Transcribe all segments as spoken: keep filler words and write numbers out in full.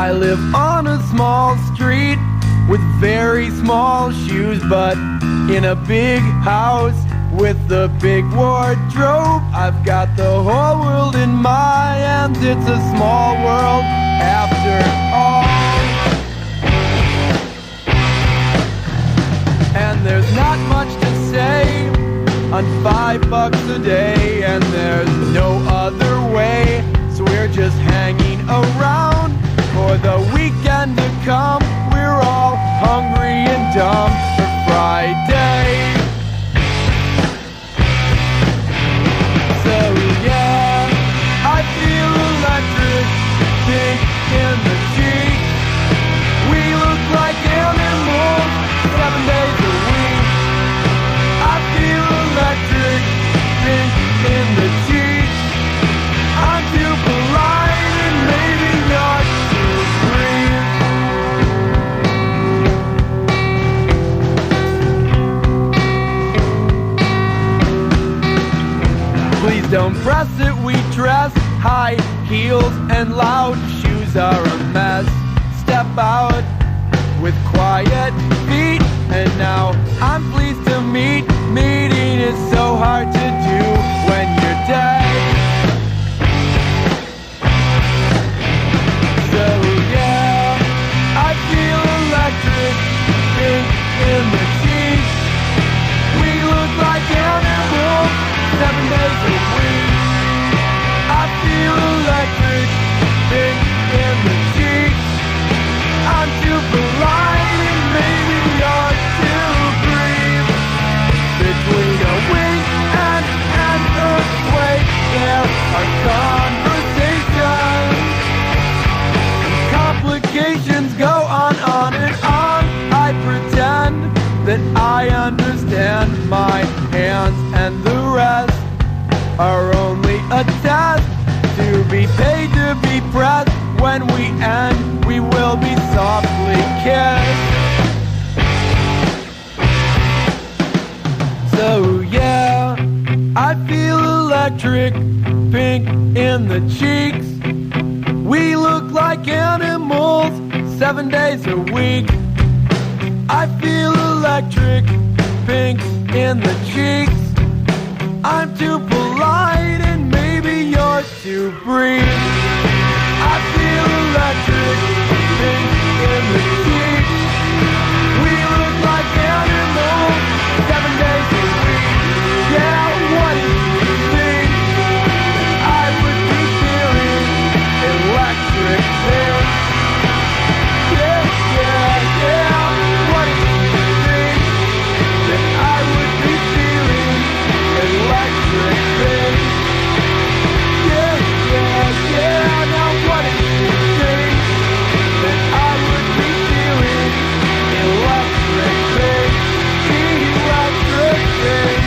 I live on a small street with very small shoes, but in a big house with a big wardrobe. I've got the whole world in my hands. It's a small world after all. And there's not much to say on five bucks a day, and there's no other way, so we're just hanging around for the weekend to come. We're all hungry and dumb for Friday. So yeah, I feel electric, pink in the cheek. We look like animals seven days a week. I feel electric, pink in the cheek. I'm too polite and maybe not too green. Please don't press it, we dress high heels and loud. Shoes are a mess. Step out with quiet feet. And now I'm pleased to meet. Meeting is so hard to do when you're dead. So yeah, I feel electric, pink in the sheets. We look like animals seven days a week. I feel electric, pink in the sheets. I'm too polite and maybe you're too brief. Between a wink and an earthquake, there are conversations. Complications go on, on and on. I pretend that I understand. My hands and the rest are only a test to be paid to be pressed. When we end, we will be softly kissed. So yeah, I feel electric, pink in the cheeks. We look like animals seven days a week. I feel electric, pink in the cheeks. I'm too polite and maybe you're too brief. I feel electric, pink in the cheeks. We look like animals seven days a week. Yeah, what do you think? I would be feeling electric then. Yeah, yeah, yeah. What do you think? That I would be feeling electric then. Yeah, yeah, yeah. Now what do you think? That I would be feeling electric then. Electric then.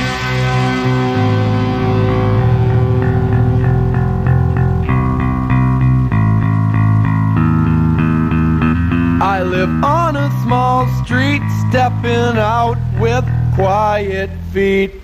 I live on a small street, stepping out with quiet feet.